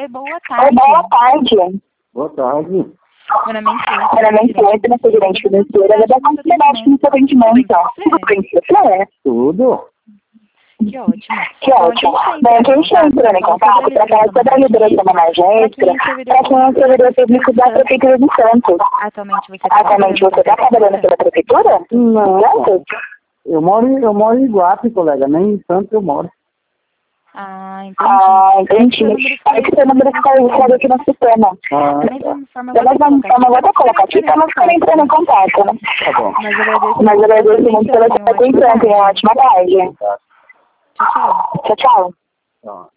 Oi, boa Oi, tarde. boa tarde. Boa tarde. Meu nome é Meu nome é Cleiton, eu sou gerente financeira da Confidencialidade no seu atendimento. Tudo bem com você? Tudo? Que ótimo. Que ótimo. Bom, aqui a gente está entrando em contato para falar sobre a liberação da margem extra para quem é servidor público da Prefeitura de Santos. Atualmente Você está trabalhando pela Prefeitura? Não. Santos? Eu moro em Iguape, colega. Nem em Santos eu moro. Ah, Entendi. É que seu número ficou registrado aqui no sistema. Ah, Da mesma forma, Da mesma forma, eu vou até colocar aqui para não ficar entrando em contato, né? tá bom. Mas agradeço muito pela sua atenção. Tenha uma ótima tarde. Tchau, tchau. Tchau, tchau. Tá.